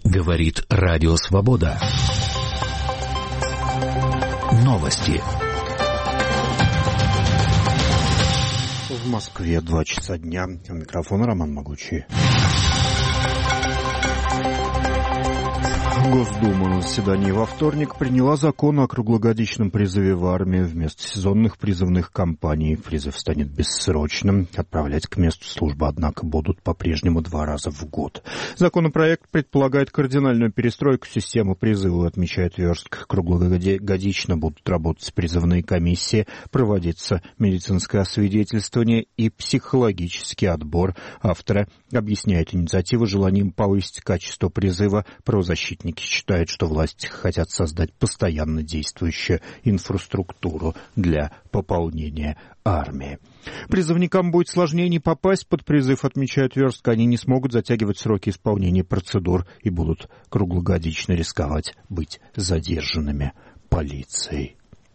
Говорит Радио Свобода. Новости. В Москве 2 часа дня. У микрофона Роман Могучий. Госдума на заседании во вторник приняла закон о круглогодичном призыве в армию. Вместо сезонных призывных кампаний призыв станет бессрочным. Отправлять к месту службы, однако, будут по-прежнему 2 раза в год. Законопроект предполагает кардинальную перестройку системы призыва, отмечает Верстк. Круглогодично будут работать призывные комиссии, проводиться медицинское освидетельствование и психологический отбор. Авторы объясняют инициативу желанием повысить качество призыва. Правозащитники считают, что власти хотят создать постоянно действующую инфраструктуру для пополнения армии. Призывникам будет сложнее не попасть под призыв, отмечают Верстк. Они не смогут затягивать сроки исполнения процедур и будут круглогодично рисковать быть задержанными полицией.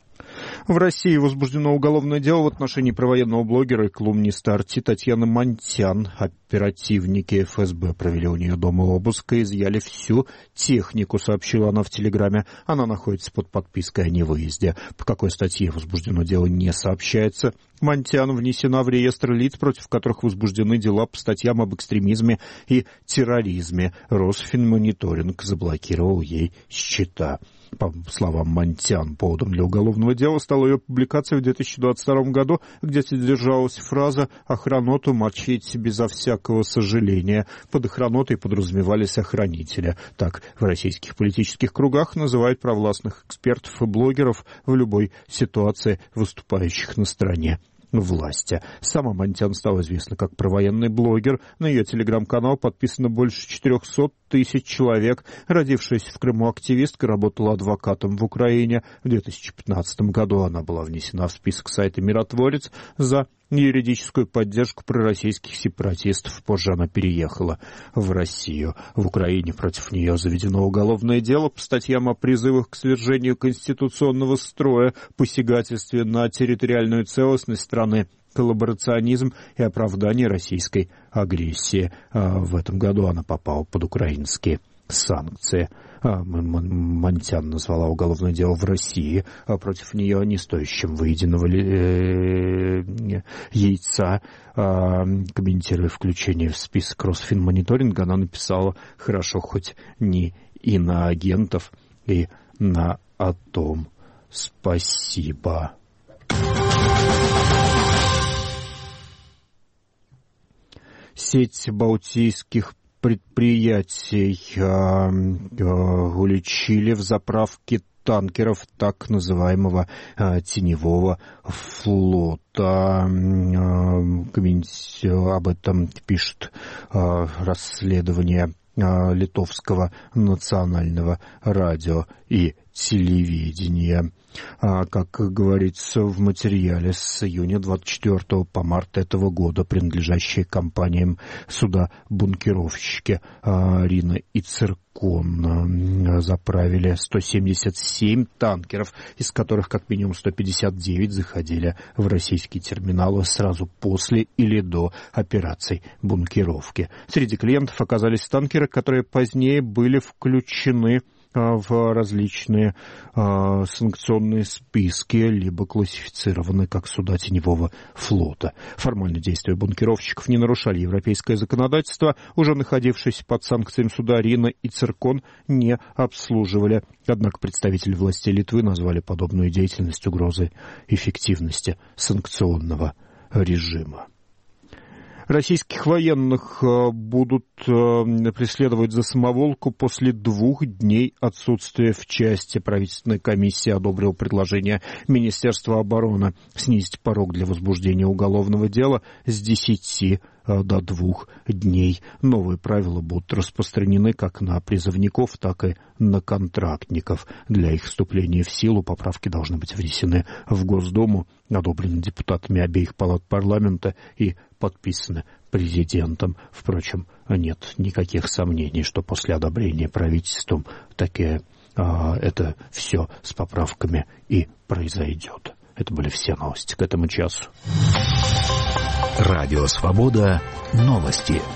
В России возбуждено уголовное дело в отношении провоенного блогера и колумниста Арти Татьяны Монтян. Оперативники ФСБ провели у нее дома обыск и изъяли всю технику, сообщила она в Телеграме. Она находится под подпиской о невыезде. По какой статье возбуждено дело, не сообщается. Монтян внесена в реестр лиц, против которых возбуждены дела по статьям об экстремизме и терроризме. Росфинмониторинг заблокировал ей счета. По словам Монтян, поводом для уголовного дела стала ее публикация в 2022 году, где содержалась фраза «охраноту мочить безо всякого сожаления». Под охранотой подразумевались охранители. Так в российских политических кругах называют провластных экспертов и блогеров в любой ситуации, выступающих на стороне власти. Сама Монтян стала известна как провоенный блогер. На ее телеграм-канал подписано больше 400 тысяч человек. Родившаяся в Крыму активистка работала адвокатом в Украине. В 2015 году она была внесена в список сайта «Миротворец» за юридическую поддержку пророссийских сепаратистов. Позже она переехала в Россию. В Украине против нее заведено уголовное дело по статьям о призывах к свержению конституционного строя, посягательстве на территориальную целостность страны, коллаборационизм и оправдание российской агрессии. В этом году она попала под украинские санкции. Монтян назвала уголовное дело в России против нее не стоящим выеденного яйца. Комментируя включение в список Росфинмониторинга, она написала: «Хорошо, хоть не иноагентов и на атом. Спасибо». Сеть балтийских предприятий уличили в заправке танкеров так называемого теневого флота. Об этом пишет расследование Литовского национального радио и телевидения. Как говорится в материале, с июня 24 по март этого года принадлежащие компаниям суда-бункеровщики Рина и Циркон заправили 177 танкеров, из которых как минимум 159 заходили в российские терминалы сразу после или до операций бункеровки. Среди клиентов оказались танкеры, которые позднее были включены в различные санкционные списки, либо классифицированы как суда теневого флота. Формально действия бункеровщиков не нарушали европейское законодательство. Уже находившись под санкциями суда Рина и Циркон не обслуживали. Однако представители властей Литвы назвали подобную деятельность угрозой эффективности санкционного режима. Российских военных будут преследовать за самоволку после 2 дней отсутствия в части. Правительственная комиссия одобрила предложение Министерства обороны снизить порог для возбуждения уголовного дела с 10 до 2 дней. Новые правила будут распространены как на призывников, так и на контрактников. Для их вступления в силу поправки должны быть внесены в Госдуму, одобрены депутатами обеих палат парламента и подписаны президентом. Впрочем, нет никаких сомнений, что после одобрения правительством это все с поправками и произойдет. Это были все новости к этому часу. Радио Свобода. Новости.